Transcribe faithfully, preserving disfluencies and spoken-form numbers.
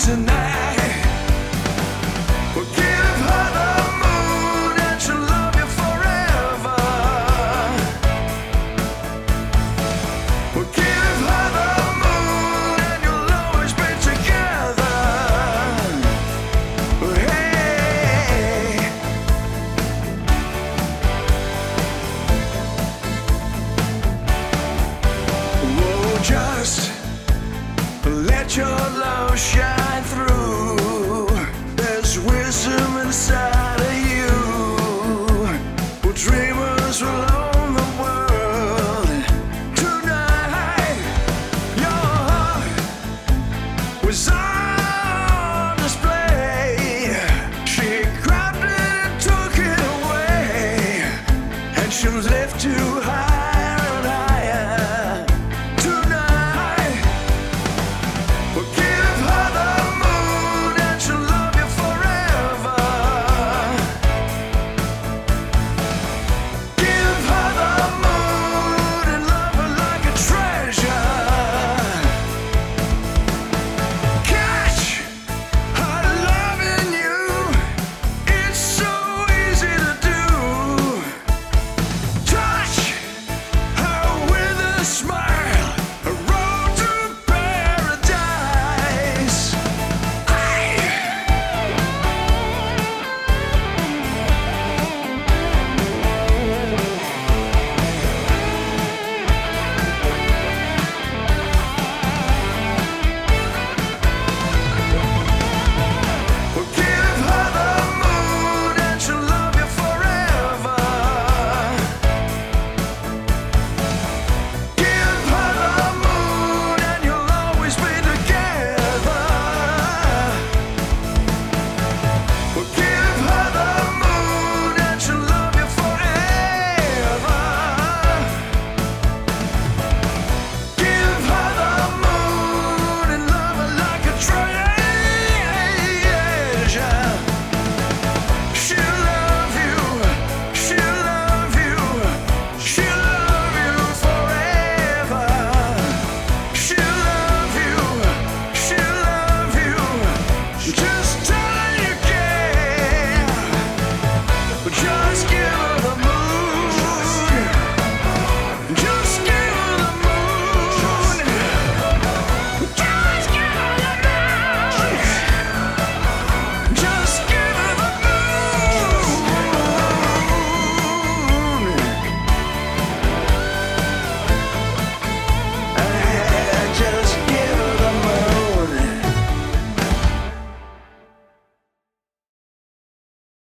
tonight. Well, give her the moon and she'll love you forever. Well, give her the moon and you'll always be together. Hey, whoa, just let your love shine through. There's wisdom inside of you. Well, dreamers will own the world tonight. Your heart was on